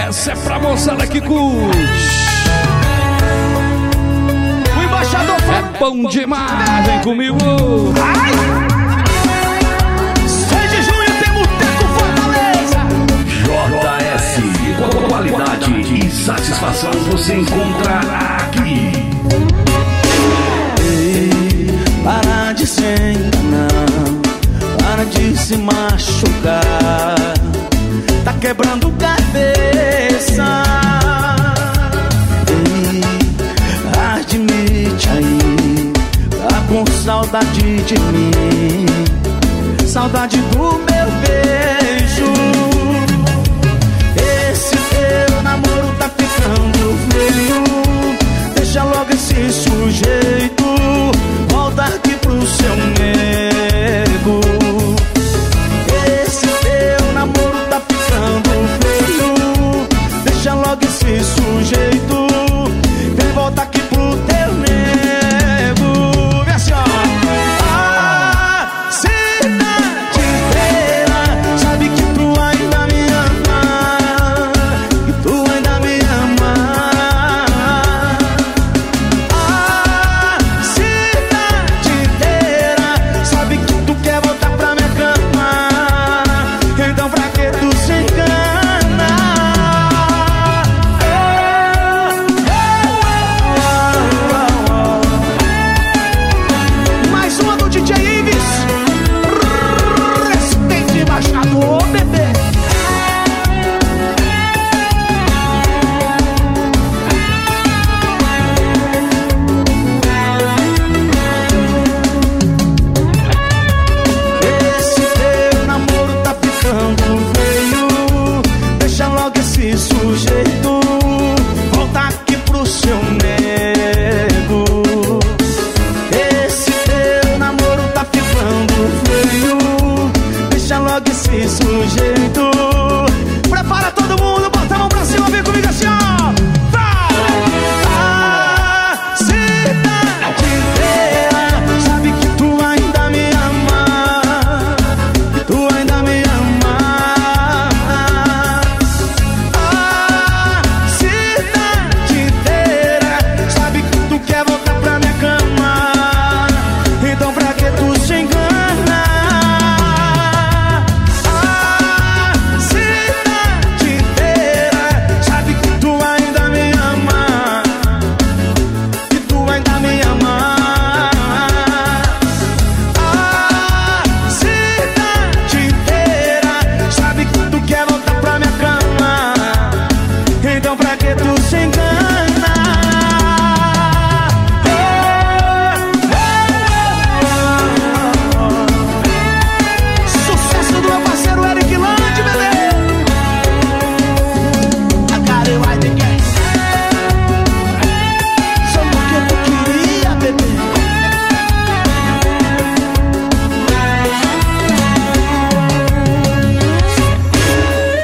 Essa é pra moçada que curte. O embaixador é bom demais, vem comigo. Ai! 6 de junho tem Boteco Fortaleza. JS, qualidade e satisfação você encontra aqui. Ei, para de se enganar, para de se machucar, tá quebrando cabeça. Ei, admite aí, tá com saudade de mim, saudade do meu